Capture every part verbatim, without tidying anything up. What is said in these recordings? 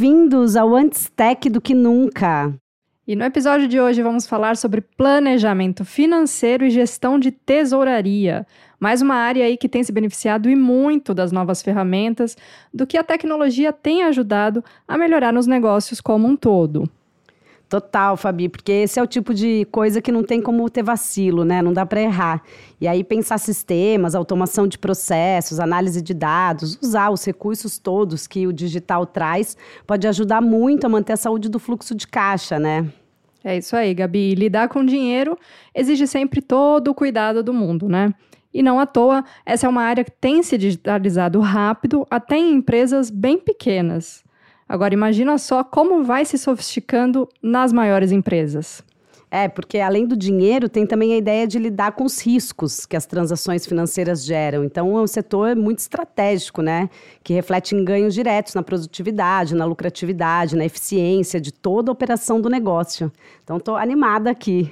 bem-vindos ao Antes Tech do que Nunca. E no episódio de hoje vamos falar sobre planejamento financeiro e gestão de tesouraria. Mais uma área aí que tem se beneficiado e muito das novas ferramentas, do que a tecnologia tem ajudado a melhorar nos negócios como um todo. Total, Fabi, porque esse é o tipo de coisa que não tem como ter vacilo, né? Não dá para errar. E aí pensar sistemas, automação de processos, análise de dados, usar os recursos todos que o digital traz, pode ajudar muito a manter a saúde do fluxo de caixa, né? É isso aí, Gabi. Lidar com dinheiro exige sempre todo o cuidado do mundo, né? E não à toa, essa é uma área que tem se digitalizado rápido, até em empresas bem pequenas. Agora, imagina só como vai se sofisticando nas maiores empresas. É, porque além do dinheiro, tem também a ideia de lidar com os riscos que as transações financeiras geram. Então, é um setor muito estratégico, né? Que reflete em ganhos diretos na produtividade, na lucratividade, na eficiência de toda a operação do negócio. Então, estou animada aqui.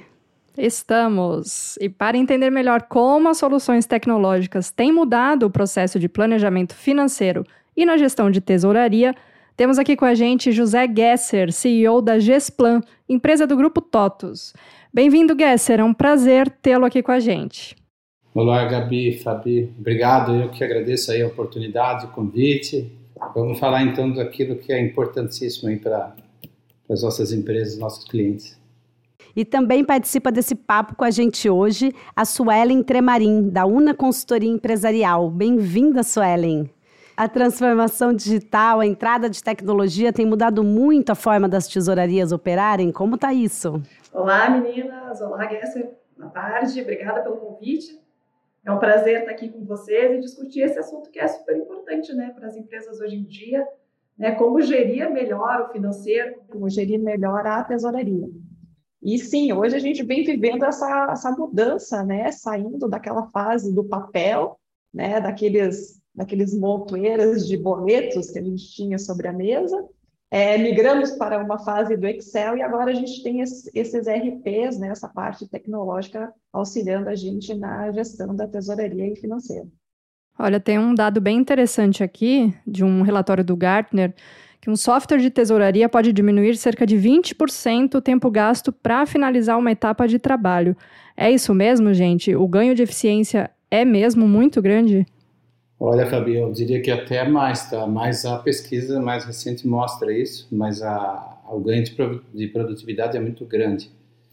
Estamos! E para entender melhor como as soluções tecnológicas têm mudado o processo de planejamento financeiro e na gestão de tesouraria, temos aqui com a gente José Gesser, C E O da Gesplan, empresa do Grupo TOTVS. Bem-vindo, Gesser, é um prazer tê-lo aqui com a gente. Olá, Gabi, Fabi, obrigado, eu que agradeço aí a oportunidade, o convite. Vamos falar então daquilo que é importantíssimo aí para as nossas empresas, nossos clientes. E também participa desse papo com a gente hoje a Suelen Tremarim, da Una Consultoria Empresarial. Bem-vinda, Suelen. A transformação digital, a entrada de tecnologia tem mudado muito a forma das tesourarias operarem? Como está isso? Olá, meninas. Olá, Gesser. Boa tarde. Obrigada pelo convite. É um prazer estar aqui com vocês e discutir esse assunto que é super importante, né, para as empresas hoje em dia, né, como gerir melhor o financeiro, como gerir melhor a tesouraria. E sim, hoje a gente vem vivendo essa, essa mudança, né, saindo daquela fase do papel, né, daqueles... daqueles montoeiras de boletos que a gente tinha sobre a mesa, é, migramos para uma fase do Excel e agora a gente tem esse, esses R Ps, né, essa parte tecnológica auxiliando a gente na gestão da tesouraria e financeira. Olha, tem um dado bem interessante aqui, de um relatório do Gartner, que um software de tesouraria pode diminuir cerca de vinte por cento o tempo gasto para finalizar uma etapa de trabalho. É isso mesmo, gente? O ganho de eficiência é mesmo muito grande? Olha, Fabi, eu diria que até mais, tá? Mas a pesquisa mais recente mostra isso, mas a, o ganho de, pro, de produtividade é muito grande.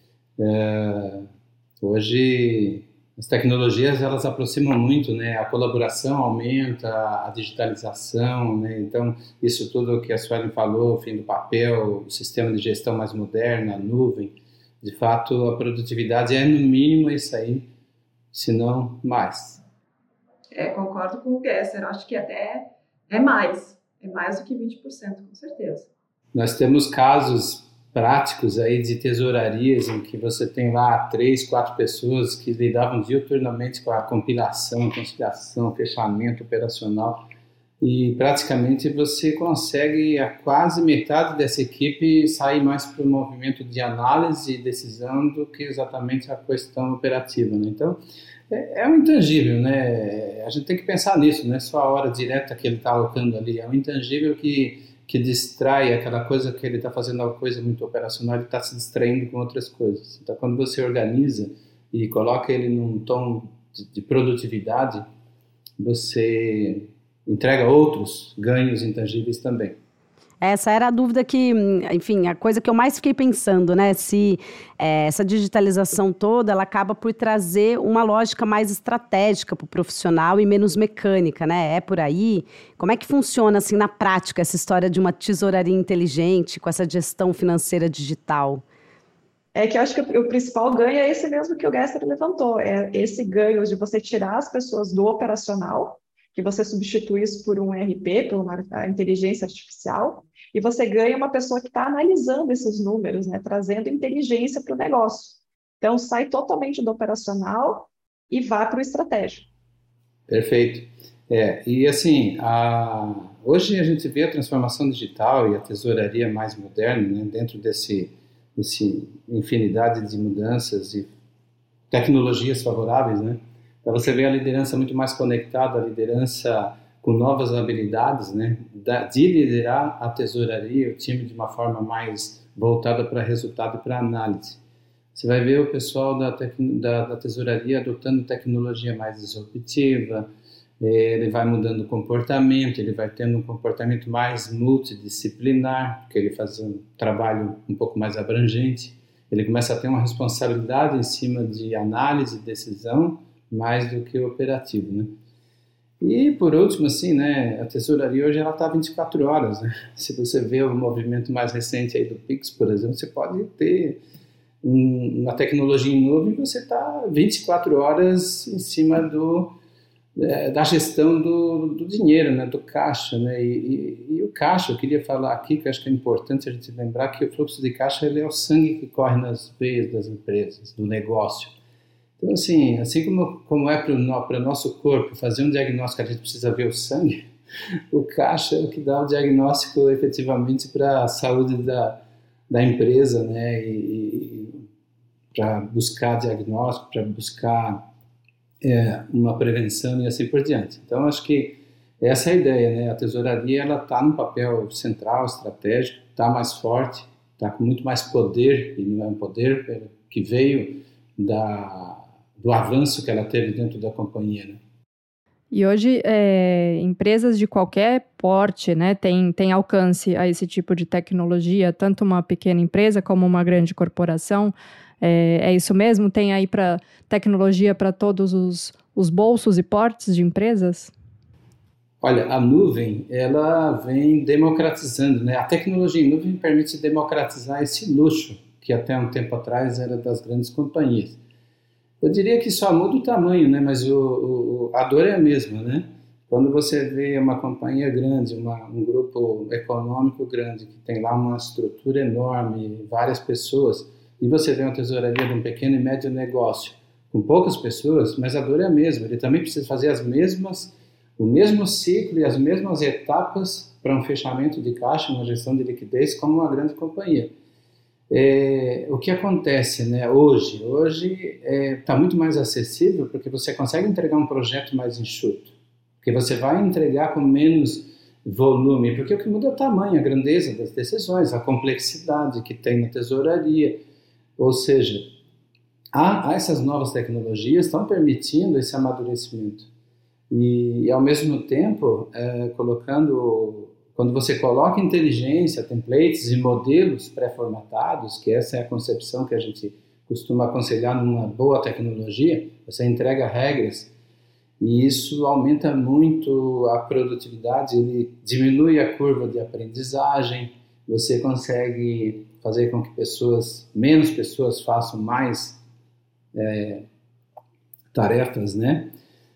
É, hoje, as tecnologias, elas aproximam muito, né? A colaboração aumenta, a digitalização, né? Então, isso tudo que a Suelen falou, o fim do papel, o sistema de gestão mais moderno, a nuvem, de fato, a produtividade é no mínimo isso aí, se não mais. É, concordo com o Gesser, acho que até é mais, é mais do que vinte por cento, com certeza. Nós temos casos práticos aí de tesourarias em que você tem lá três, quatro pessoas que lidavam diuturnamente com a compilação, conciliação, fechamento operacional e praticamente você consegue a quase metade dessa equipe sair mais para o movimento de análise e decisão do que exatamente a questão operativa, né? Então, é um intangível, né? A gente tem que pensar nisso, não é só a hora direta que ele está alocando ali, é um intangível que, que distrai aquela coisa que ele está fazendo uma coisa muito operacional, ele está se distraindo com outras coisas. Então, quando você organiza e coloca ele num tom de, de produtividade, você entrega outros ganhos intangíveis também. Essa era a dúvida que, enfim, a coisa que eu mais fiquei pensando, né? Se é, essa digitalização toda, ela acaba por trazer uma lógica mais estratégica para o profissional e menos mecânica, né? É por aí? Como é que funciona, assim, na prática, essa história de uma tesouraria inteligente com essa gestão financeira digital? É que eu acho que o principal ganho é esse mesmo que o Gesser levantou, é esse ganho de você tirar as pessoas do operacional, que você substitui isso por um R P, por uma inteligência artificial, e você ganha uma pessoa que está analisando esses números, né, trazendo inteligência para o negócio. Então, sai totalmente do operacional e vai para o estratégico. Perfeito. É, e assim, a... hoje a gente vê a transformação digital e a tesouraria mais moderna, né, dentro desse, desse infinidade de mudanças e tecnologias favoráveis, né? Para você ver a liderança muito mais conectada, a liderança com novas habilidades, né, de liderar a tesouraria, o time de uma forma mais voltada para resultado e para análise. Você vai ver o pessoal da, tec... da, da tesouraria adotando tecnologia mais disruptiva, ele vai mudando o comportamento, ele vai tendo um comportamento mais multidisciplinar, porque ele faz um trabalho um pouco mais abrangente, ele começa a ter uma responsabilidade em cima de análise e decisão mais do que o operativo, né? E, por último, assim, né, a tesouraria hoje ela está vinte e quatro horas, né? Se você vê o movimento mais recente aí do Pix, por exemplo, você pode ter um, uma tecnologia em nuvem e você está vinte e quatro horas em cima do, é, da gestão do, do dinheiro, né, do caixa, né? E, e, e o caixa, eu queria falar aqui, que eu acho que é importante a gente lembrar que o fluxo de caixa ele é o sangue que corre nas veias das empresas, do negócio. Então, assim, assim como, como é para o nosso corpo fazer um diagnóstico, a gente precisa ver o sangue, o caixa é o que dá o diagnóstico efetivamente para a saúde da, da empresa, né? E, e para buscar diagnóstico, para buscar é, uma prevenção e assim por diante. Então, acho que essa é a ideia, né? A tesouraria ela está num papel central, estratégico, está mais forte, está com muito mais poder, e não é um poder que veio da... do avanço que ela teve dentro da companhia, né? E hoje, é, empresas de qualquer porte, né, tem, tem alcance a esse tipo de tecnologia, tanto uma pequena empresa como uma grande corporação. É, é isso mesmo? Tem aí para tecnologia para todos os, os bolsos e portes de empresas? Olha, a nuvem, ela vem democratizando, né? A tecnologia em nuvem permite democratizar esse luxo, que até um tempo atrás era das grandes companhias. Eu diria que só muda o tamanho, né? Mas o, o, a dor é a mesma, né? Quando você vê uma companhia grande, uma, um grupo econômico grande, que tem lá uma estrutura enorme, várias pessoas, e você vê uma tesouraria de um pequeno e médio negócio, com poucas pessoas, mas a dor é a mesma. Ele também precisa fazer as mesmas, o mesmo ciclo e as mesmas etapas para um fechamento de caixa, uma gestão de liquidez, como uma grande companhia. É, o que acontece, né, hoje? Hoje está é, muito mais acessível porque você consegue entregar um projeto mais enxuto, porque você vai entregar com menos volume, porque o que muda é o tamanho, a grandeza das decisões, a complexidade que tem na tesouraria, ou seja, há, há essas novas tecnologias estão permitindo esse amadurecimento e, e ao mesmo tempo, é, colocando... Quando você coloca inteligência, templates e modelos pré-formatados, que essa é a concepção que a gente costuma aconselhar numa boa tecnologia, você entrega regras e isso aumenta muito a produtividade, ele diminui a curva de aprendizagem, você consegue fazer com que pessoas, menos pessoas façam mais é, tarefas, né?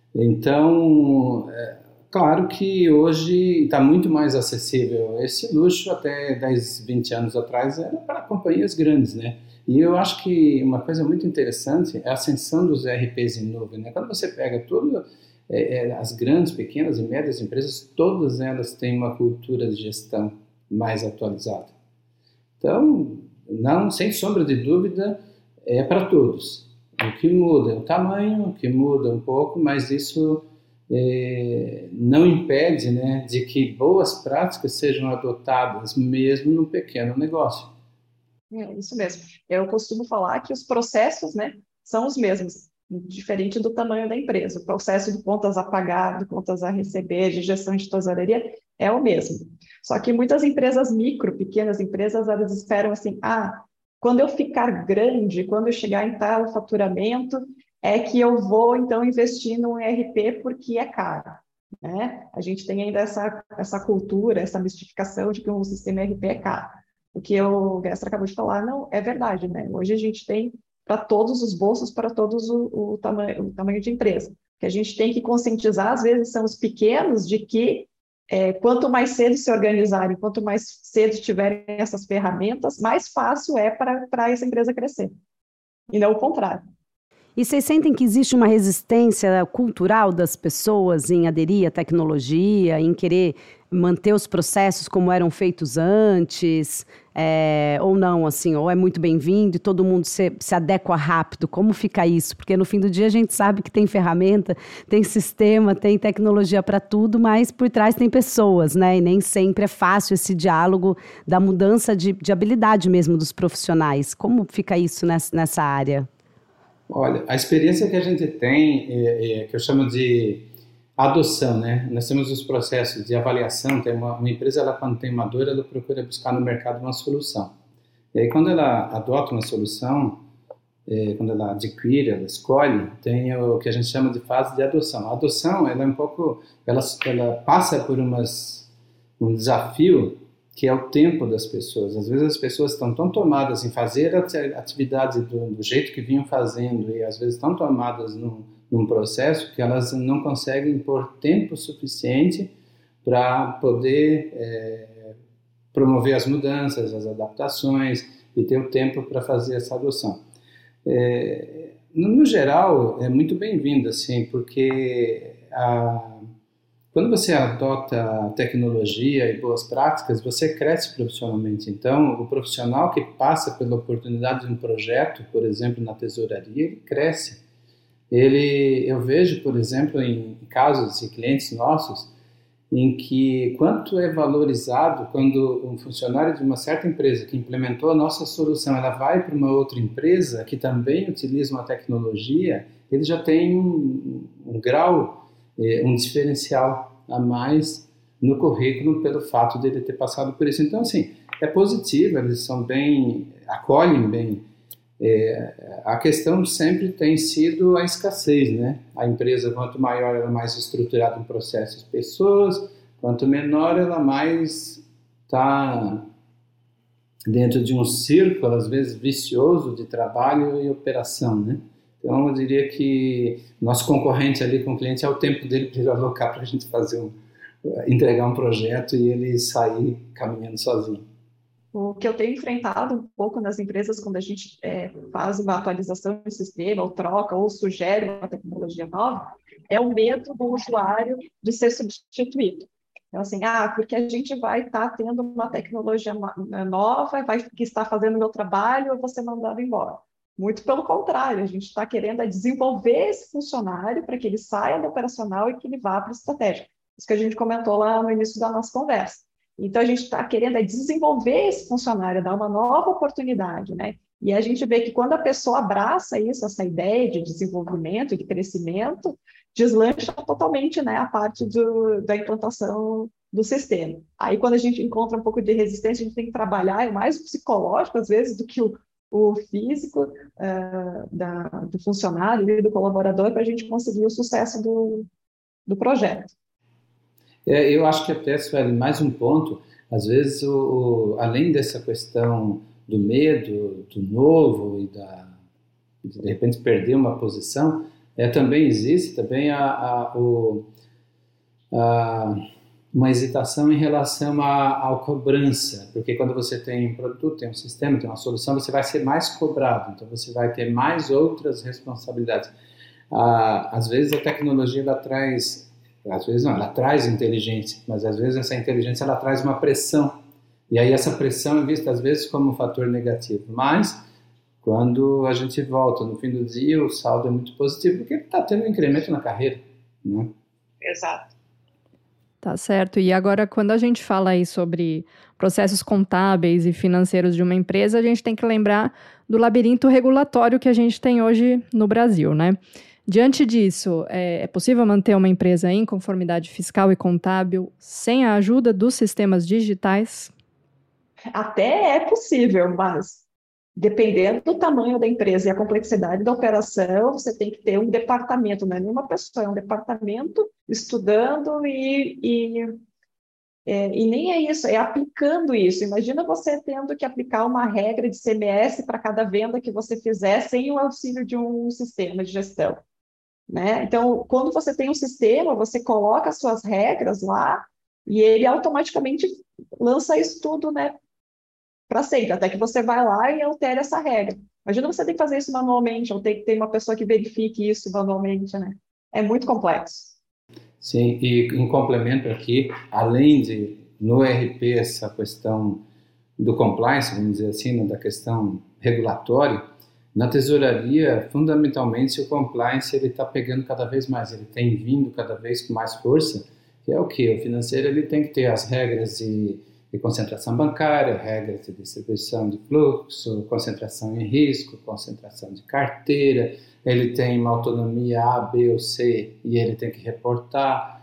Então, é, claro que hoje está muito mais acessível. Esse luxo até dez, vinte anos atrás era para companhias grandes, né? E eu acho que uma coisa muito interessante é a ascensão dos E R Ps em nuvem, né? Quando você pega todas é, as grandes, pequenas e médias empresas, todas elas têm uma cultura de gestão mais atualizada. Então, não, sem sombra de dúvida, é para todos. O que muda é o tamanho, o que muda um pouco, mas isso... É, não impede, né, de que boas práticas sejam adotadas mesmo no pequeno negócio. É isso mesmo. Eu costumo falar que os processos, né, são os mesmos, diferente do tamanho da empresa. O processo de contas a pagar, de contas a receber, de gestão de tesouraria é o mesmo. Só que muitas empresas micro, pequenas empresas, elas esperam assim, ah, quando eu ficar grande, quando eu chegar em tal faturamento, é que eu vou, então, investir no E R P porque é caro, né? A gente tem ainda essa, essa cultura, essa mistificação de que um sistema E R P é caro. O que o Gessler acabou de falar, não, é verdade, né? Hoje a gente tem para todos os bolsos, para todos o, o, tamanho, o tamanho de empresa. O que a gente tem que conscientizar, às vezes, são os pequenos, de que é, quanto mais cedo se organizarem, quanto mais cedo tiverem essas ferramentas, mais fácil é para essa empresa crescer. E não o contrário. E vocês sentem que existe uma resistência cultural das pessoas em aderir à tecnologia, em querer manter os processos como eram feitos antes, é, ou não, assim, ou é muito bem-vindo e todo mundo se, se adequa rápido? Como fica isso? Porque no fim do dia a gente sabe que tem ferramenta, tem sistema, tem tecnologia para tudo, mas por trás tem pessoas, né? E nem sempre é fácil esse diálogo da mudança de, de habilidade mesmo dos profissionais. Como fica isso nessa, nessa área? Olha, a experiência que a gente tem, é, é, que eu chamo de adoção, né? Nós temos os processos de avaliação. Tem uma, uma empresa, ela, quando tem uma dor, ela procura buscar no mercado uma solução. E aí, quando ela adota uma solução, é, quando ela adquire, ela escolhe, tem o que a gente chama de fase de adoção. A adoção, ela é um pouco, ela, ela passa por umas, um desafio que é o tempo das pessoas. Às vezes as pessoas estão tão tomadas em fazer atividades do, do jeito que vinham fazendo, e às vezes estão tomadas num, num processo que elas não conseguem pôr tempo suficiente para poder é, promover as mudanças, as adaptações, e ter o tempo para fazer essa adoção. É, no, no geral, é muito bem-vindo, assim, porque a Quando você adota tecnologia e boas práticas, você cresce profissionalmente. Então, o profissional que passa pela oportunidade de um projeto, por exemplo, na tesouraria, ele cresce. Ele, eu vejo, por exemplo, em casos e clientes nossos, em que quanto é valorizado quando um funcionário de uma certa empresa que implementou a nossa solução, ela vai para uma outra empresa que também utiliza uma tecnologia, ele já tem um, um grau, um diferencial a mais no currículo pelo fato de ele ter passado por isso. Então, assim, é positivo, eles são bem, acolhem bem. É, a questão sempre tem sido a escassez, né? A empresa, quanto maior, ela é mais estruturada em processos e pessoas, quanto menor, ela mais está dentro de um círculo, às vezes, vicioso de trabalho e operação, né? Então, eu diria que nosso concorrente ali com o cliente é o tempo dele para ele alocar para a gente fazer um, entregar um projeto e ele sair caminhando sozinho. O que eu tenho enfrentado um pouco nas empresas quando a gente é, faz uma atualização de sistema, ou troca, ou sugere uma tecnologia nova, é o medo do usuário de ser substituído. Então, assim, ah, porque a gente vai estar tá tendo uma tecnologia nova, vai que está fazendo o meu trabalho, eu vou ser mandado embora. Muito pelo contrário, a gente está querendo desenvolver esse funcionário para que ele saia do operacional e que ele vá para a estratégia. Isso que a gente comentou lá no início da nossa conversa. Então, a gente está querendo desenvolver esse funcionário, dar uma nova oportunidade, né? E a gente vê que quando a pessoa abraça isso, essa ideia de desenvolvimento, de crescimento, deslancha totalmente, né, a parte do, da implantação do sistema. Aí, quando a gente encontra um pouco de resistência, a gente tem que trabalhar, é mais psicológico, às vezes, do que o o físico uh, da, do funcionário e do colaborador para a gente conseguir o sucesso do, do projeto. É, eu acho que até, Sueli, mais um ponto, às vezes, o, o, além dessa questão do medo, do novo e da, de, de repente perder uma posição, é, também existe também a, a, o, a uma hesitação em relação à, à cobrança, porque quando você tem um produto, tem um sistema, tem uma solução, você vai ser mais cobrado, então você vai ter mais outras responsabilidades. Ah, às vezes a tecnologia ela traz, às vezes não, ela traz inteligência, mas às vezes essa inteligência ela traz uma pressão, e aí essa pressão é vista às vezes como um fator negativo, mas quando a gente volta no fim do dia, o saldo é muito positivo, porque está tendo um incremento na carreira, né? Exato. Tá certo. E agora, quando a gente fala aí sobre processos contábeis e financeiros de uma empresa, a gente tem que lembrar do labirinto regulatório que a gente tem hoje no Brasil, né? Diante disso, é, é possível manter uma empresa em conformidade fiscal e contábil sem a ajuda dos sistemas digitais? Até é possível, mas dependendo do tamanho da empresa e a complexidade da operação, você tem que ter um departamento, não é nenhuma pessoa, é um departamento estudando e, e, é, e nem é isso, é aplicando isso. Imagina você tendo que aplicar uma regra de C M S para cada venda que você fizer sem o auxílio de um sistema de gestão, né? Então, quando você tem um sistema, você coloca as suas regras lá e ele automaticamente lança isso tudo, né, para sempre, até que você vai lá e altere essa regra. Imagina você ter que fazer isso manualmente, ou ter que ter uma pessoa que verifique isso manualmente, né? É muito complexo. Sim, e em complemento aqui, além de no R P essa questão do compliance, vamos dizer assim, né, da questão regulatória, na tesouraria, fundamentalmente, o compliance ele está pegando cada vez mais, ele tem vindo cada vez com mais força, que é o que? O financeiro ele tem que ter as regras de, de concentração bancária, regras de distribuição de fluxo, concentração em risco, concentração de carteira, ele tem uma autonomia A, B ou C e ele tem que reportar.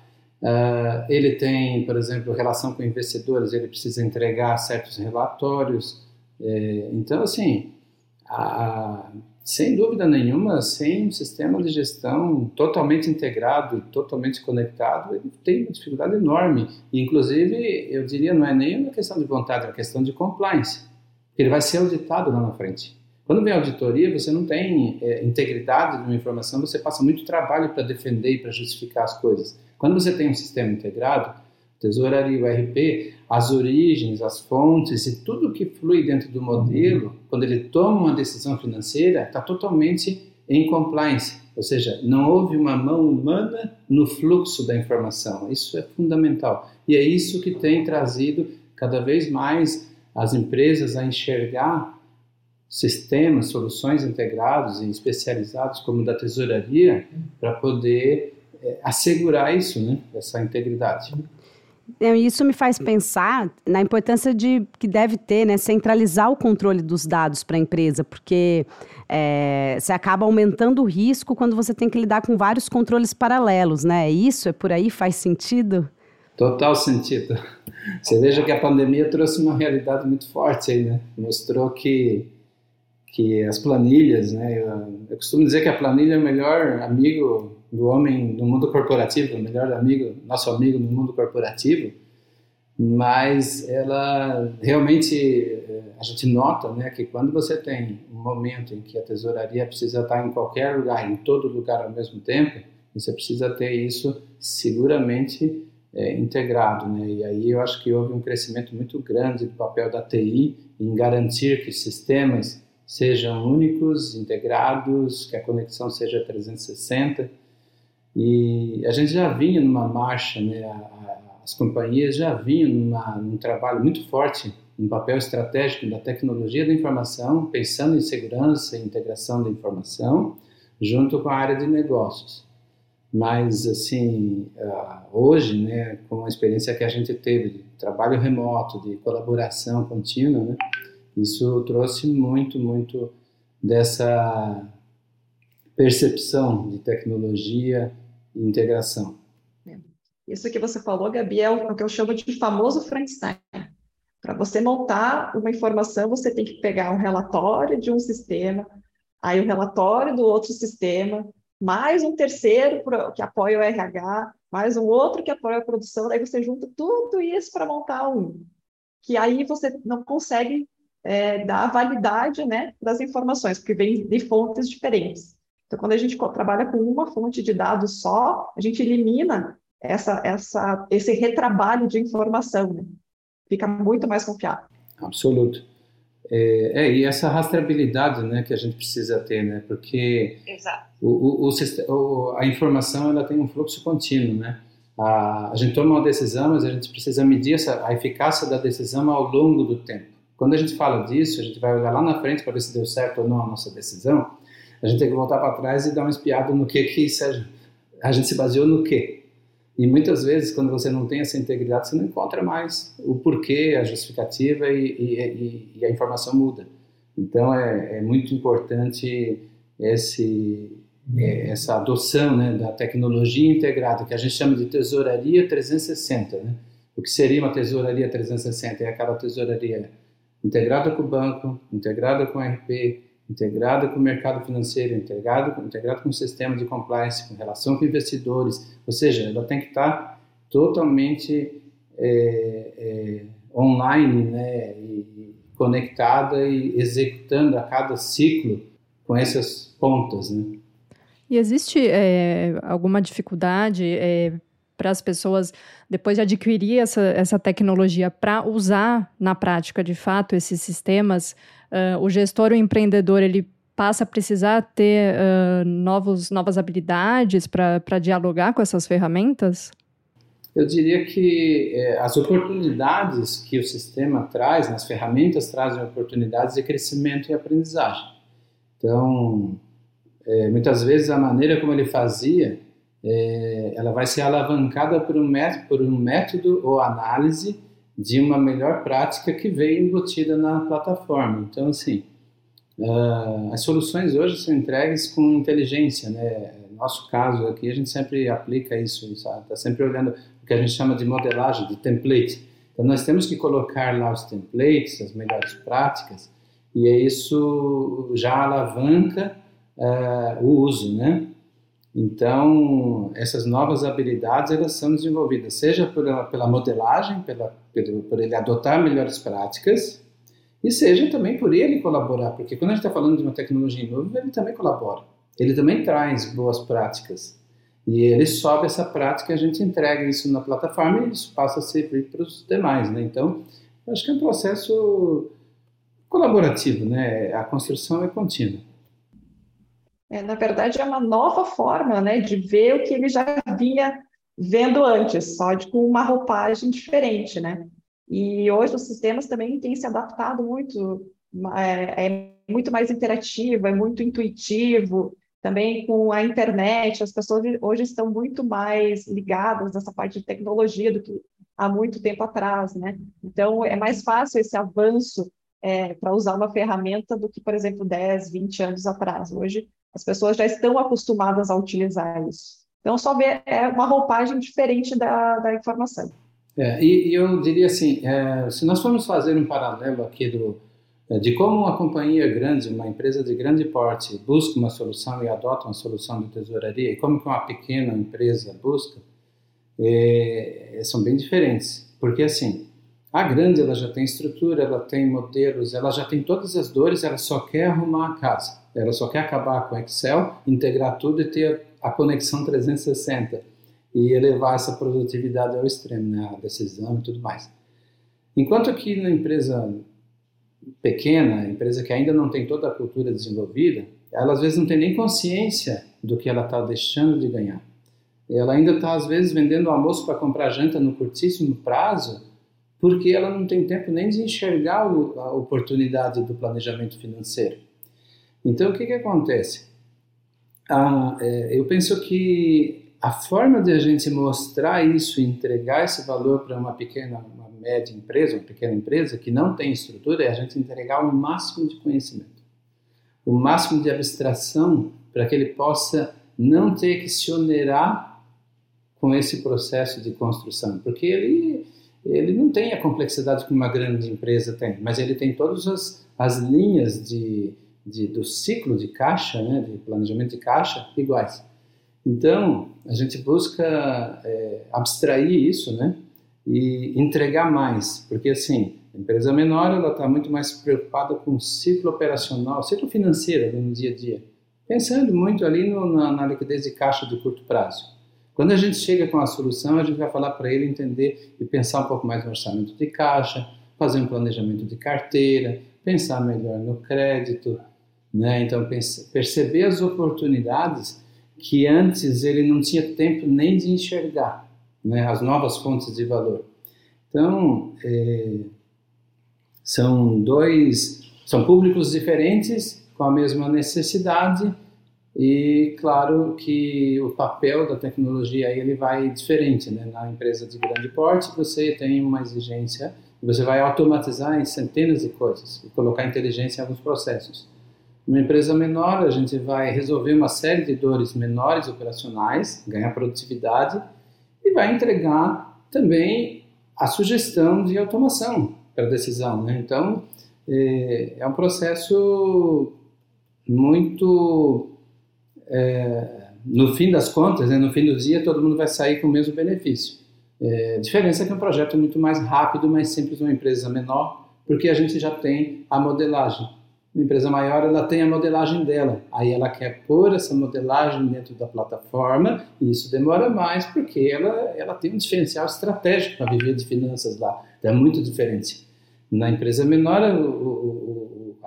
Uh, ele tem, por exemplo, relação com investidores, ele precisa entregar certos relatórios. É, então, assim, a, a, sem dúvida nenhuma, sem um sistema de gestão totalmente integrado e totalmente conectado, ele tem uma dificuldade enorme. E, inclusive, eu diria, não é nem uma questão de vontade, é uma questão de compliance. Ele vai ser auditado lá na frente. Quando vem a auditoria, você não tem é, integridade de uma informação, você passa muito trabalho para defender e para justificar as coisas. Quando você tem um sistema integrado, tesouraria, o R P, as origens, as fontes e tudo que flui dentro do modelo, quando ele toma uma decisão financeira, está totalmente em compliance. Ou seja, não houve uma mão humana no fluxo da informação. Isso é fundamental. E é isso que tem trazido cada vez mais as empresas a enxergar sistemas, soluções integrados e especializados como o da tesouraria para poder é, assegurar isso, né, essa integridade. Isso me faz pensar na importância de, que deve ter, né, centralizar o controle dos dados para a empresa, porque é, você acaba aumentando o risco quando você tem que lidar com vários controles paralelos, né? Isso é por aí? Faz sentido? Total sentido. Você veja que a pandemia trouxe uma realidade muito forte aí, né? Mostrou que que as planilhas, né, eu, eu costumo dizer que a planilha é o melhor amigo do homem no mundo corporativo, o melhor amigo, nosso amigo no mundo corporativo, mas ela realmente, a gente nota, né, que quando você tem um momento em que a tesouraria precisa estar em qualquer lugar, em todo lugar ao mesmo tempo, você precisa ter isso seguramente é, integrado, né, e aí eu acho que houve um crescimento muito grande do papel da T I em garantir que sistemas sejam únicos, integrados, que a conexão seja trezentos e sessenta. E a gente já vinha numa marcha, né? a, a, as companhias já vinham numa, num trabalho muito forte, um papel estratégico da tecnologia da informação, pensando em segurança e integração da informação, junto com a área de negócios. Mas, assim, hoje, né, com a experiência que a gente teve de trabalho remoto, de colaboração contínua, né, isso trouxe muito, muito dessa percepção de tecnologia e integração. Isso que você falou, Gabi, é o que eu chamo de famoso Frankenstein. Para você montar uma informação, você tem que pegar um relatório de um sistema, aí o relatório do outro sistema, mais um terceiro que apoia o R H, mais um outro que apoia a produção, daí você junta tudo isso para montar um. Que aí você não consegue É, dar validade, né, das informações, porque vem de fontes diferentes. Então, quando a gente trabalha com uma fonte de dados só, a gente elimina essa, essa, esse retrabalho de informação, né? Fica muito mais confiável. Absoluto. É, é, e essa rastreabilidade, né, que a gente precisa ter, né, porque o, o, o, a informação ela tem um fluxo contínuo, né? A, a gente toma uma decisão, mas a gente precisa medir essa, a eficácia da decisão ao longo do tempo. Quando a gente fala disso, a gente vai olhar lá na frente para ver se deu certo ou não a nossa decisão, a gente tem que voltar para trás e dar uma espiada no que, que seja, a gente se baseou no quê. E muitas vezes, quando você não tem essa integridade, você não encontra mais o porquê, a justificativa e, e, e a informação muda. Então, é, é muito importante esse, é, essa adoção, né, da tecnologia integrada, que a gente chama de tesouraria trezentos e sessenta. Né? O que seria uma tesouraria trezentos e sessenta? É aquela tesouraria integrada com o banco, integrada com o R P, integrada com o mercado financeiro, integrada, integrada com o sistema de compliance, com relação com investidores, ou seja, ela tem que estar totalmente é, é, online, né, e conectada e executando a cada ciclo com essas pontas, né? E existe é, alguma dificuldade é, para as pessoas, depois de adquirir essa, essa tecnologia, para usar na prática, de fato, esses sistemas? Uh, o gestor, o empreendedor, ele passa a precisar ter uh, novos, novas habilidades para dialogar com essas ferramentas? Eu diria que é, as oportunidades que o sistema traz, as ferramentas trazem oportunidades de crescimento e aprendizagem. Então, é, muitas vezes a maneira como ele fazia, é, ela vai ser alavancada por um, método, por um método ou análise de uma melhor prática que veio embutida na plataforma. Então, assim, uh, as soluções hoje são entregues com inteligência, né? No nosso caso aqui, a gente sempre aplica isso, está sempre olhando o que a gente chama de modelagem, de template. Então, nós temos que colocar lá os templates, as melhores práticas, e isso já alavanca uh, o uso, né? Então, essas novas habilidades, elas são desenvolvidas, seja pela, pela modelagem, pela, pelo, por ele adotar melhores práticas, e seja também por ele colaborar, porque quando a gente está falando de uma tecnologia nova, ele também colabora, ele também traz boas práticas, e ele sobe essa prática, a gente entrega isso na plataforma e isso passa a servir para os demais, né? Então, eu acho que é um processo colaborativo, né? A construção é contínua. É, na verdade, é uma nova forma, né, de ver o que ele já vinha vendo antes, só de, com uma roupagem diferente, né? E hoje os sistemas também têm se adaptado muito, é, é muito mais interativo, é muito intuitivo, também com a internet, as pessoas hoje estão muito mais ligadas nessa parte de tecnologia do que há muito tempo atrás, né? Então, é mais fácil esse avanço é, para usar uma ferramenta do que, por exemplo, dez, vinte anos atrás. Hoje, as pessoas já estão acostumadas a utilizar isso. Então, só ver é uma roupagem diferente da, da informação. É, e, e eu diria assim, é, se nós formos fazer um paralelo aqui do, de como uma companhia grande, uma empresa de grande porte busca uma solução e adota uma solução de tesouraria, e como que uma pequena empresa busca, é, são bem diferentes. Porque assim, a grande ela já tem estrutura, ela tem modelos, ela já tem todas as dores, ela só quer arrumar a casa. Ela só quer acabar com o Excel, integrar tudo e ter a conexão trezentos e sessenta e elevar essa produtividade ao extremo, né? A decisão e tudo mais. Enquanto que na empresa pequena, empresa que ainda não tem toda a cultura desenvolvida, ela às vezes não tem nem consciência do que ela está deixando de ganhar. Ela ainda está às vezes vendendo almoço para comprar janta no curtíssimo prazo, porque ela não tem tempo nem de enxergar a oportunidade do planejamento financeiro. Então, o que que acontece? Ah, é, eu penso que a forma de a gente mostrar isso e entregar esse valor para uma pequena, uma média empresa, uma pequena empresa que não tem estrutura, é a gente entregar o máximo de conhecimento, o máximo de abstração para que ele possa não ter que se onerar com esse processo de construção, porque ele, ele não tem a complexidade que uma grande empresa tem, mas ele tem todas as, as linhas de De, do ciclo de caixa, né, de planejamento de caixa, iguais. Então, a gente busca é, abstrair isso, né, e entregar mais, porque assim, a empresa menor ela está muito mais preocupada com o ciclo operacional, ciclo financeiro no dia a dia, pensando muito ali no, na, na liquidez de caixa de curto prazo. Quando a gente chega com a solução, a gente vai falar para ele entender e pensar um pouco mais no orçamento de caixa, fazer um planejamento de carteira, pensar melhor no crédito, né? Então, perceber as oportunidades que antes ele não tinha tempo nem de enxergar, né? As novas fontes de valor. Então, é, são dois, são públicos diferentes com a mesma necessidade e, claro, que o papel da tecnologia aí ele vai diferente, né? Na empresa de grande porte, você tem uma exigência, você vai automatizar em centenas de coisas e colocar inteligência em alguns processos. Numa empresa menor, a gente vai resolver uma série de dores menores operacionais, ganhar produtividade e vai entregar também a sugestão de automação para a decisão, né? Então, é, é um processo muito... É, no fim das contas, né, no fim do dia, todo mundo vai sair com o mesmo benefício. É, a diferença é que é um projeto muito mais rápido, mais simples, uma empresa menor, porque a gente já tem a modelagem. Uma empresa maior, ela tem a modelagem dela. Aí ela quer pôr essa modelagem dentro da plataforma e isso demora mais porque ela, ela tem um diferencial estratégico para viver de finanças lá. Então é muito diferente. Na empresa menor, o, o, a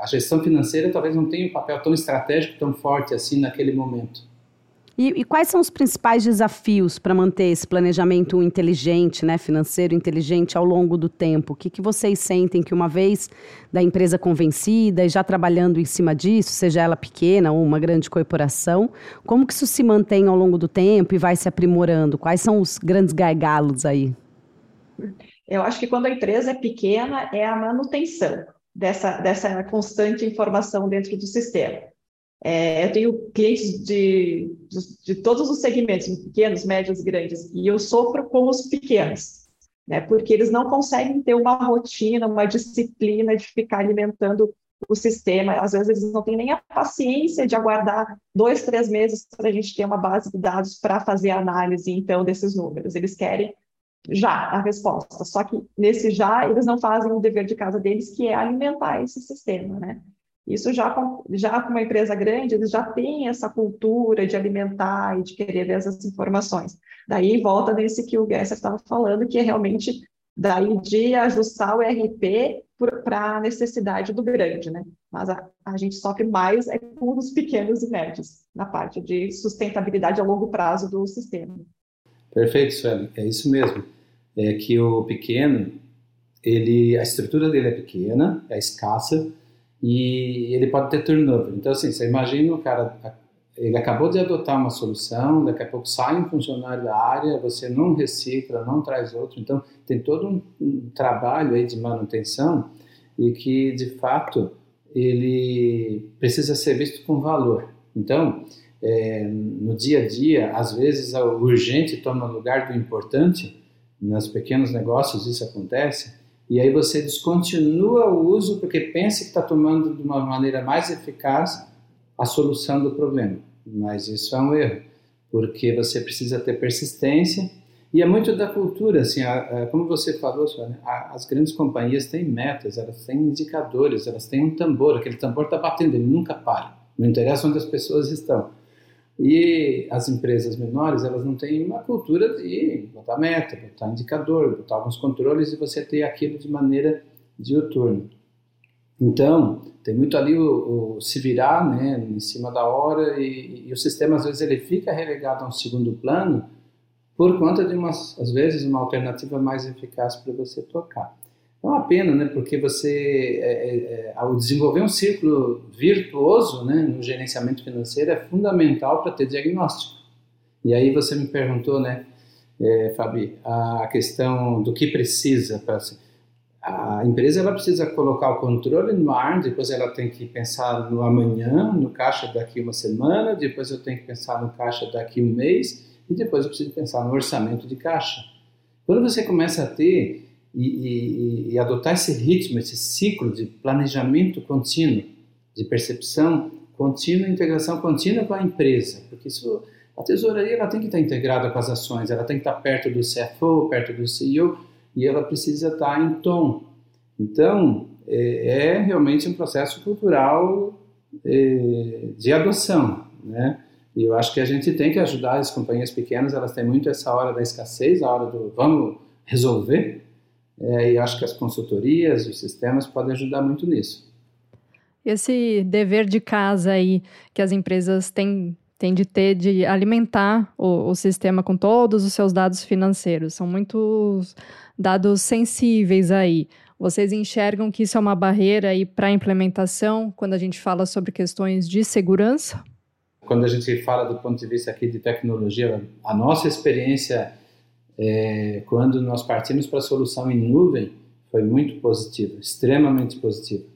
a gestão financeira talvez não tenha um papel tão estratégico, tão forte assim naquele momento. E, e quais são os principais desafios para manter esse planejamento inteligente, né, financeiro inteligente ao longo do tempo? O que, que vocês sentem que uma vez da empresa convencida e já trabalhando em cima disso, seja ela pequena ou uma grande corporação, como que isso se mantém ao longo do tempo e vai se aprimorando? Quais são os grandes gargalos aí? Eu acho que quando a empresa é pequena, é a manutenção dessa, dessa constante informação dentro do sistema. É, eu tenho clientes de, de, de todos os segmentos, pequenos, médios, grandes, e eu sofro com os pequenos, né, porque eles não conseguem ter uma rotina, uma disciplina de ficar alimentando o sistema. Às vezes eles não têm nem a paciência de aguardar dois, três meses para a gente ter uma base de dados para fazer a análise, então, desses números. Eles querem já a resposta, só que nesse já eles não fazem o dever de casa deles, que é alimentar esse sistema, né? Isso já com, já com uma empresa grande, eles já têm essa cultura de alimentar e de querer ver essas informações. Daí volta nesse que o Gesser estava falando, que é realmente daí de ajustar o E R P para a necessidade do grande, né? Mas a, a gente sofre mais é com os pequenos e médios, na parte de sustentabilidade a longo prazo do sistema. Perfeito, Sueli. É isso mesmo. É que o pequeno, ele, a estrutura dele é pequena, é escassa, e ele pode ter turnover. Então, assim, você imagina o cara, ele acabou de adotar uma solução, daqui a pouco sai um funcionário da área, você não recicla, não traz outro. Então, tem todo um, um trabalho aí de manutenção e que, de fato, ele precisa ser visto com valor. Então, é, no dia a dia, às vezes, o urgente toma lugar do importante. Nos pequenos negócios isso acontece. E aí você descontinua o uso porque pensa que está tomando de uma maneira mais eficaz a solução do problema. Mas isso é um erro, porque você precisa ter persistência e é muito da cultura, assim, a, a, como você falou, Sônia, a, as grandes companhias têm metas, elas têm indicadores, elas têm um tambor, aquele tambor está batendo, ele nunca para, não interessa onde as pessoas estão. E as empresas menores, elas não têm uma cultura de botar meta, botar indicador, botar alguns controles e você ter aquilo de maneira diuturna. Então, tem muito ali o, o se virar, né, em cima da hora e, e o sistema, às vezes, ele fica relegado a um segundo plano por conta de, uma, às vezes, uma alternativa mais eficaz para você tocar. É uma pena, né, porque você, é, é, ao desenvolver um círculo virtuoso, né, no gerenciamento financeiro, é fundamental para ter diagnóstico. E aí você me perguntou, né, é, Fabi, a questão do que precisa para... A empresa ela precisa colocar o controle no ar, depois ela tem que pensar no amanhã, no caixa daqui uma semana, depois eu tenho que pensar no caixa daqui um mês, e depois eu preciso pensar no orçamento de caixa. Quando você começa a ter... E, e, e adotar esse ritmo, esse ciclo de planejamento contínuo, de percepção contínua, integração contínua com a empresa, porque isso, a tesouraria ela tem que estar integrada com as ações, ela tem que estar perto do C F O, perto do C E O, e ela precisa estar em tom. Então, é, é realmente um processo cultural é, de adoção, né? E eu acho que a gente tem que ajudar as companhias pequenas, elas têm muito essa hora da escassez, a hora do vamos resolver. É, e acho que as consultorias, os sistemas podem ajudar muito nisso. Esse dever de casa aí que as empresas têm, têm de ter, de alimentar o, o sistema com todos os seus dados financeiros. São muitos dados sensíveis aí. Vocês enxergam que isso é uma barreira aí para a implementação quando a gente fala sobre questões de segurança? Quando a gente fala do ponto de vista aqui de tecnologia, a nossa experiência... É, quando nós partimos para a solução em nuvem, foi muito positivo, extremamente positivo,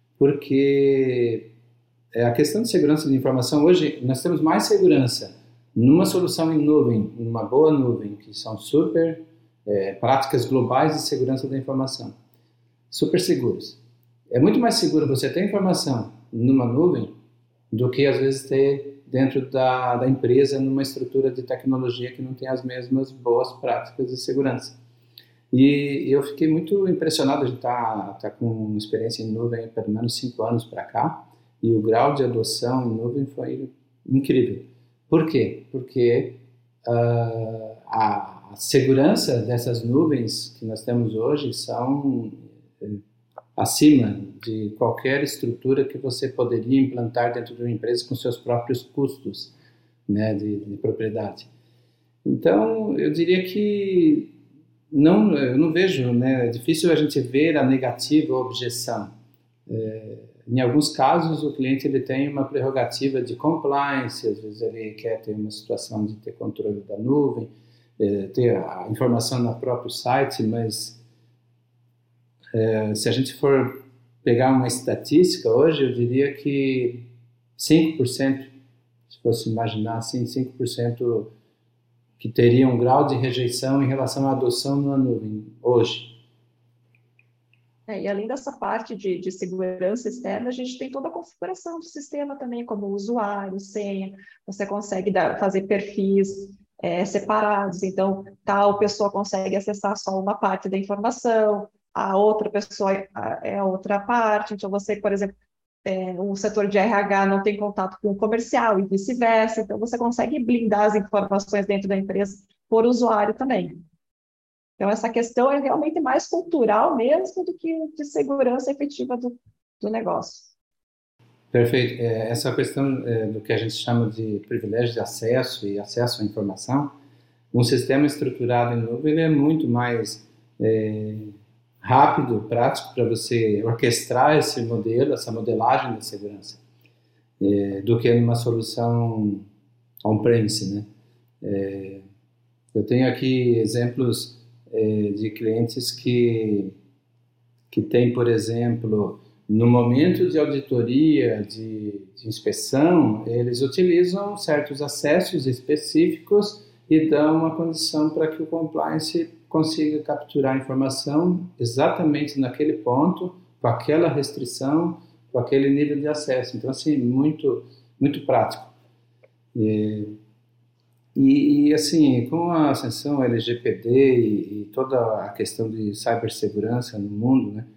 porque é, a questão de segurança de informação, hoje nós temos mais segurança numa solução em nuvem, numa boa nuvem, que são super é, práticas globais de segurança da informação, super seguros. É muito mais seguro você ter informação numa nuvem do que às vezes ter dentro da, da empresa, numa estrutura de tecnologia que não tem as mesmas boas práticas de segurança. E eu fiquei muito impressionado, a gente está tá com uma experiência em nuvem há pelo menos cinco anos para cá, e o grau de adoção em nuvem foi incrível. Por quê? Porque uh, a, a segurança dessas nuvens que nós temos hoje são acima de qualquer estrutura que você poderia implantar dentro de uma empresa com seus próprios custos, né, de, de propriedade. Então, eu diria que não, eu não vejo, né, é difícil a gente ver a negativa ou a objeção. É, em alguns casos, o cliente ele tem uma prerrogativa de compliance, às vezes ele quer ter uma situação de ter controle da nuvem, é, ter a informação no próprio site, mas é, se a gente for pegar uma estatística hoje, eu diria que cinco por cento, se fosse imaginar assim, cinco por cento que teria um grau de rejeição em relação à adoção na nuvem hoje. É, e além dessa parte de, de segurança externa, a gente tem toda a configuração do sistema também, como usuário, senha, você consegue dar, fazer perfis é, separados, então tal pessoa consegue acessar só uma parte da informação, a outra pessoa é a outra parte, então você, por exemplo, é, o setor de R H não tem contato com o comercial e vice-versa, então você consegue blindar as informações dentro da empresa por usuário também. Então, essa questão é realmente mais cultural mesmo do que de segurança efetiva do, do negócio. Perfeito. É, essa questão é, do que a gente chama de privilégio de acesso e acesso à informação, um sistema estruturado em nuvem ele é muito mais é, rápido, prático para você orquestrar esse modelo, essa modelagem da segurança, é, do que numa solução on-premise, né? É, eu tenho aqui exemplos de clientes que, que têm, por exemplo, no momento de auditoria, de, de inspeção, eles utilizam certos acessos específicos e dão uma condição para que o compliance consiga capturar a informação exatamente naquele ponto, com aquela restrição, com aquele nível de acesso. Então, assim, muito, muito prático. E, E, e, assim, com a ascensão L G P D e, e toda a questão de cibersegurança no mundo, né,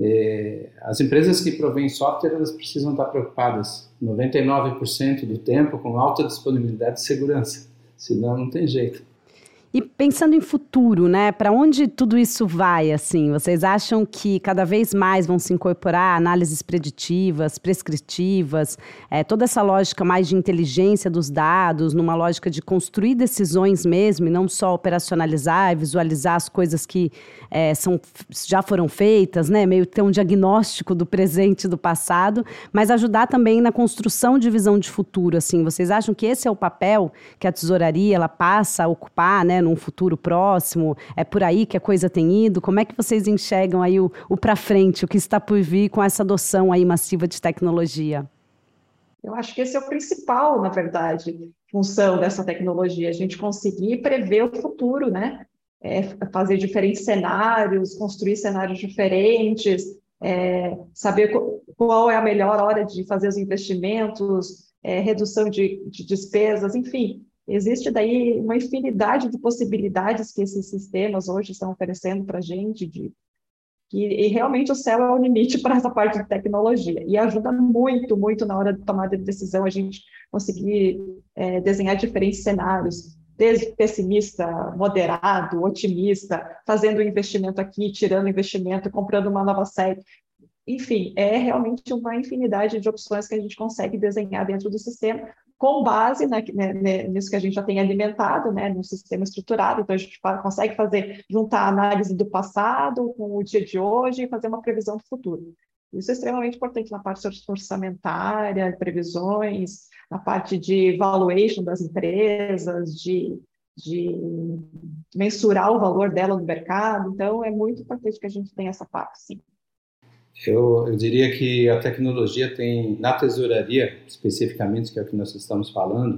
é, as empresas que provêm software, elas precisam estar preocupadas noventa e nove por cento do tempo com alta disponibilidade de segurança, senão não tem jeito. E pensando em futuro, né, para onde tudo isso vai, assim? Vocês acham que cada vez mais vão se incorporar análises preditivas, prescritivas, é, toda essa lógica mais de inteligência dos dados, numa lógica de construir decisões mesmo, e não só operacionalizar e visualizar as coisas que é, são, já foram feitas, né, meio ter um diagnóstico do presente e do passado, mas ajudar também na construção de visão de futuro, assim? Vocês acham que esse é o papel que a tesouraria ela passa a ocupar, né, num futuro próximo? É por aí que a coisa tem ido? Como é que vocês enxergam aí o, o para frente, o que está por vir com essa adoção aí massiva de tecnologia? Eu acho que esse é o principal, na verdade, função dessa tecnologia, a gente conseguir prever o futuro, né? É, fazer diferentes cenários, construir cenários diferentes, é, saber qual é a melhor hora de fazer os investimentos, é, redução de, de despesas, enfim. Existe daí uma infinidade de possibilidades que esses sistemas hoje estão oferecendo para a gente, de, que, e realmente o céu é o limite para essa parte de tecnologia, e ajuda muito, muito na hora de tomada de decisão, a gente conseguir é, desenhar diferentes cenários, desde pessimista, moderado, otimista, fazendo um investimento aqui, tirando investimento, comprando uma nova série. Enfim, é realmente uma infinidade de opções que a gente consegue desenhar dentro do sistema, com base na, né, nisso que a gente já tem alimentado, né, no sistema estruturado. Então, a gente consegue fazer, juntar a análise do passado com o dia de hoje e fazer uma previsão do futuro. Isso é extremamente importante na parte orçamentária, previsões, na parte de valuation das empresas, de, de mensurar o valor dela no mercado. Então, é muito importante que a gente tenha essa parte, sim. Eu, eu diria que a tecnologia tem, na tesouraria, especificamente, que é o que nós estamos falando,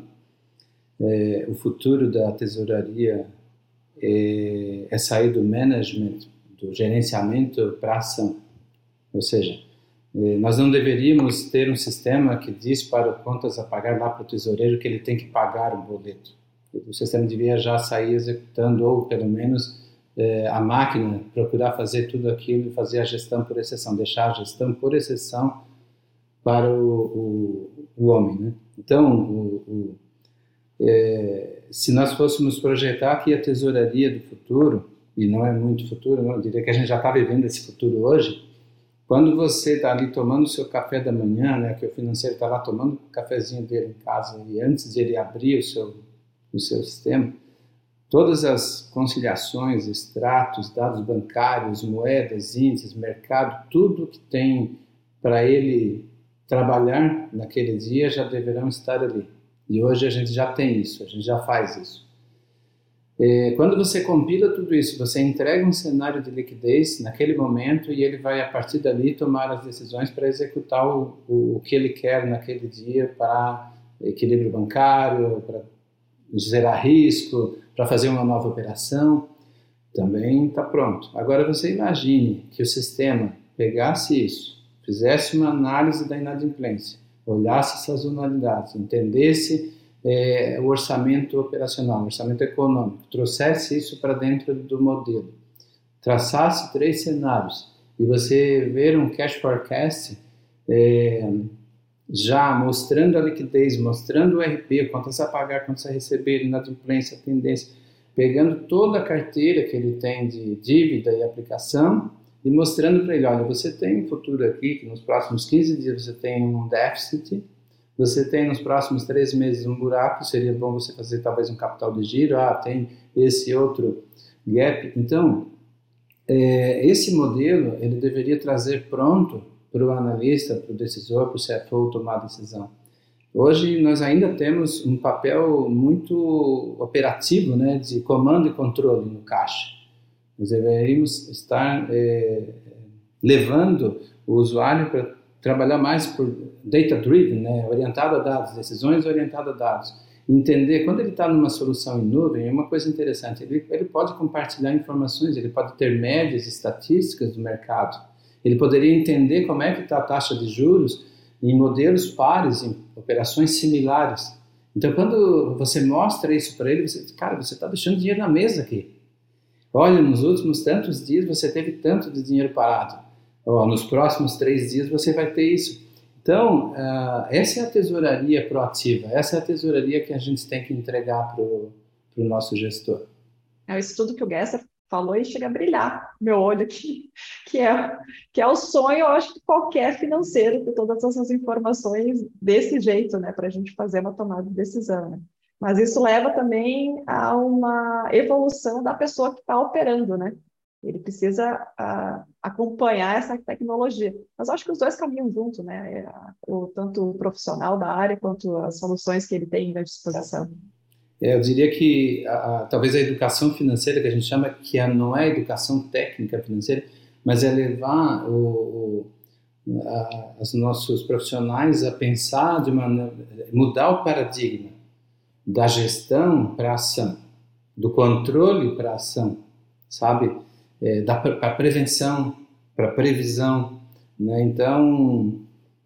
é, o futuro da tesouraria é, é sair do management, do gerenciamento para a ação. Ou seja, é, nós não deveríamos ter um sistema que diz para o contas a pagar lá para o tesoureiro que ele tem que pagar o boleto. O sistema devia já sair executando, ou pelo menos a máquina procurar fazer tudo aquilo e fazer a gestão por exceção, deixar a gestão por exceção para o, o, o homem, né? Então, o, o, é, se nós fôssemos projetar aqui a tesouraria do futuro, e não é muito futuro, não, eu diria que a gente já está vivendo esse futuro hoje, Quando você está ali tomando o seu café da manhã, né, que o financeiro está lá tomando o cafezinho dele em casa e antes de ele abrir o seu, o seu sistema, todas as conciliações, extratos, dados bancários, moedas, índices, mercado, tudo que tem para ele trabalhar naquele dia já deverão estar ali. E hoje a gente já tem isso, a gente já faz isso. É, quando você compila tudo isso, você entrega um cenário de liquidez naquele momento e ele vai, a partir dali, tomar as decisões para executar o, o, o que ele quer naquele dia para equilíbrio bancário, para gerar risco, para fazer uma nova operação. Também está pronto. Agora você imagine que o sistema pegasse isso, fizesse uma análise da inadimplência, olhasse sazonalidades, entendesse é, o orçamento operacional, o orçamento econômico, trouxesse isso para dentro do modelo, traçasse três cenários e você ver um cash forecast é, já mostrando a liquidez, mostrando o R P, quantas a pagar, quantas a receber, inadimplência, tendência, pegando toda a carteira que ele tem de dívida e aplicação e mostrando para ele, olha, você tem um futuro aqui, que nos próximos quinze dias você tem um déficit, você tem nos próximos três meses um buraco, seria bom você fazer talvez um capital de giro, ah, tem esse outro gap. Então, é, esse modelo, ele deveria trazer pronto para o analista, para o decisor, para o C F O tomar a decisão. Hoje nós ainda temos um papel muito operativo, né, de comando e controle no caixa. Nós deveríamos estar é, levando o usuário para trabalhar mais por data-driven, né, orientado a dados, decisões orientadas a dados. Entender, quando ele está numa solução em nuvem, é uma coisa interessante, ele, ele pode compartilhar informações, ele pode ter médias estatísticas do mercado, ele poderia entender como é que está a taxa de juros em modelos pares, em operações similares. Então, quando você mostra isso para ele, você diz, cara, você está deixando dinheiro na mesa aqui. Olha, nos últimos tantos dias você teve tanto de dinheiro parado. Oh, nos próximos três dias você vai ter isso. Então, uh, essa é a tesouraria proativa, essa é a tesouraria que a gente tem que entregar para o nosso gestor. É isso tudo que o Gesser falou e chega a brilhar meu olho aqui, que é, que é o sonho, eu acho, de qualquer financeiro, ter todas essas informações desse jeito, né, para a gente fazer uma tomada de decisão. Né? Mas isso leva também a uma evolução da pessoa que está operando, né? Ele precisa uh, acompanhar essa tecnologia. Mas acho que os dois caminham junto, né? O, tanto o profissional da área quanto as soluções que ele tem à disposição. É, eu diria que a, a, talvez a educação financeira, que a gente chama, que a, não é a educação técnica financeira, mas é levar o, o, a, os nossos profissionais a pensar de uma, mudar o paradigma da gestão para a ação, do controle para a ação, sabe? É, para prevenção, para previsão, né? Então,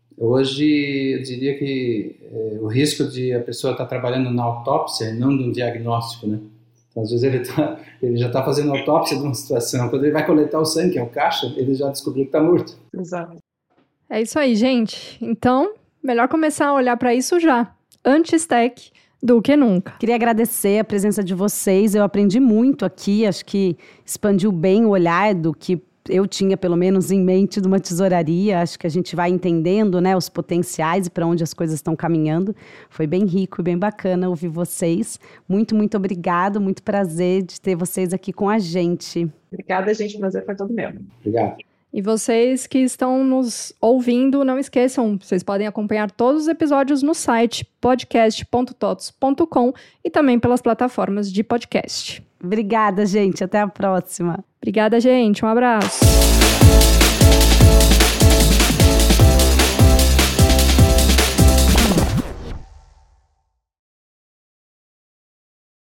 hoje eu diria que é, o risco de a pessoa estar tá trabalhando na autópsia e não no diagnóstico, né? Então, às vezes ele, tá, ele já está fazendo autópsia de uma situação, quando ele vai coletar o sangue, que é o caixa, ele já descobriu que está morto. Exato. É isso aí, gente. Então, melhor começar a olhar para isso já, antes tech do que nunca. Queria agradecer a presença de vocês, eu aprendi muito aqui, acho que expandiu bem o olhar do que eu tinha, pelo menos, em mente de uma tesouraria, acho que a gente vai entendendo, né, os potenciais e para onde as coisas estão caminhando. Foi bem rico e bem bacana ouvir vocês. Muito, muito obrigado, muito prazer de ter vocês aqui com a gente. Obrigada, gente, o prazer foi todo meu. Obrigado. E vocês que estão nos ouvindo, não esqueçam, vocês podem acompanhar todos os episódios no site podcast ponto tots ponto com e também pelas plataformas de podcast. Obrigada, gente. Até a próxima. Obrigada, gente. Um abraço.